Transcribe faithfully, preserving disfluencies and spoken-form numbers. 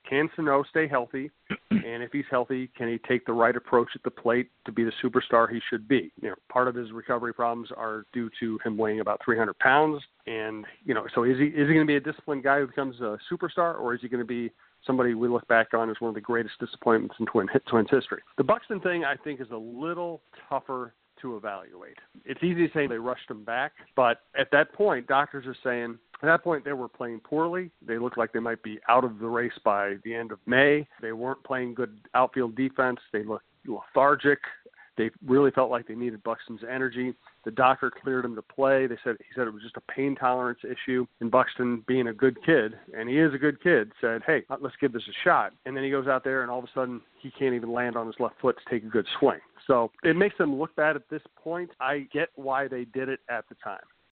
can Sano stay healthy? And if he's healthy, can he take the right approach at the plate to be the superstar he should be? You know, part of his recovery problems are due to him weighing about three hundred pounds. And, you know, so is he is he going to be a disciplined guy who becomes a superstar, or is he going to be somebody we look back on as one of the greatest disappointments in Twin, Twins history? The Buxton thing, I think, is a little tougher to evaluate. It's easy to say they rushed him back, but at that point, doctors are saying, at that point, they were playing poorly. They looked like they might be out of the race by the end of May. They weren't playing good outfield defense. They looked lethargic. They really felt like they needed Buxton's energy. The doctor cleared him to play. They said he said it was just a pain tolerance issue. And Buxton, being a good kid, and he is a good kid, said, hey, let's give this a shot. And then he goes out there, and all of a sudden, he can't even land on his left foot to take a good swing. So it makes them look bad at this point. I get why they did it at the time.